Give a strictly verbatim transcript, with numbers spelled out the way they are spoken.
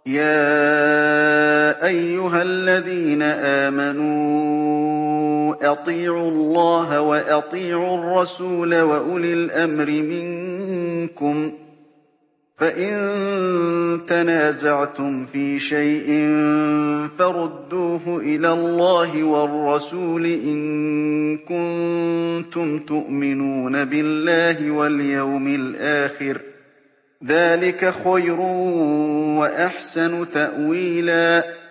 يَا أَيُّهَا الَّذِينَ آمَنُوا أَطِيعُوا اللَّهَ وَأَطِيعُوا الرَّسُولَ وَأُولِي الْأَمْرِ مِنكُمْ ۖ فَإِن تَنَازَعْتُمْ فِي شَيْءٍ فَرُدُّوهُ إِلَى اللَّهِ وَالرَّسُولِ إِن كُنتُمْ تُؤْمِنُونَ بِاللَّهِ وَالْيَوْمِ الْآخِرِ ۚ ذَٰلِكَ خَيْرٌ وَأَحْسَنُ تَأْوِيلًا